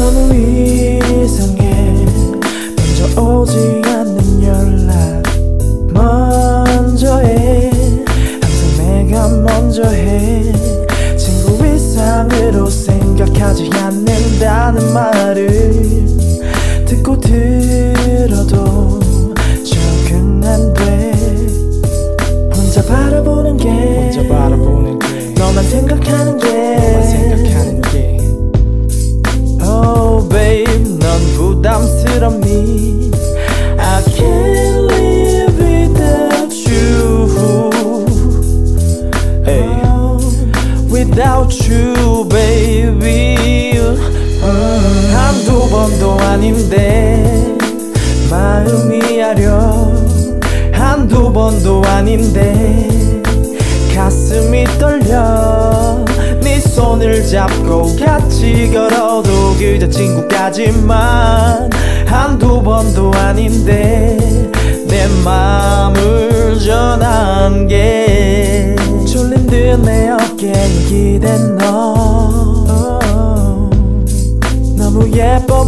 너무 이상해. 먼저 오지 않는 연락 먼저 해. 항상 내가 먼저 해. 친구 이상으로 생각하지 않는다는 말을 듣고 들어도 적응 안 돼. 혼자 바라보는 게 너만 생각하는 게 Oh babe 넌 부담스럽니. I can't live without you. Hey. Without you baby. 한두 번도 아닌데 마음이 아려. 한두 번도 아닌데 가슴이 떨려. 네 손을 잡고 같이 걸어도 그저 친구까지만. 한두 번도 아닌데 내 맘을 전한 게 졸린 듯 내 어깨에 기댄 너. 너무 예뻐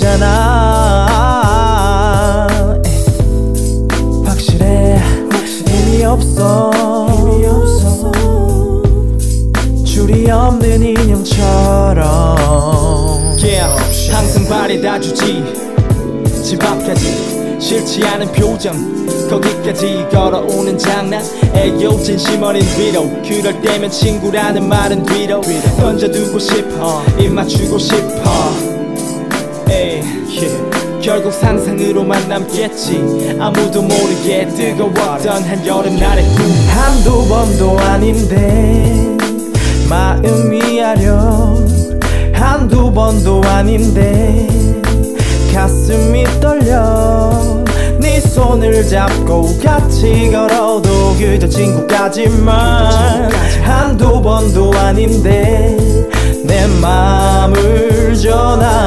보이잖아. 확실해 힘이 없어. 줄이 없는 인형처럼. Yeah, 항상 바래다 주지. 집 앞까지 싫지 않은 표정. 거기까지 걸어오는 장난. 애교 진심 어린 위로. 그럴 때면 친구라는 말은 뒤로 던져두고 싶어. 입 맞추고 싶어. 에이, 결국 상상으로만 남겠지. 아무도 모르게 뜨거웠던 한여름날의 꿈. 한두 번도 아닌데 마음이 아려. 한두 번도 아닌데 가슴이 떨려. 네 손을 잡고 같이 걸어도 그저 친구까지만. 한두 번도 아닌데 내 맘을 전한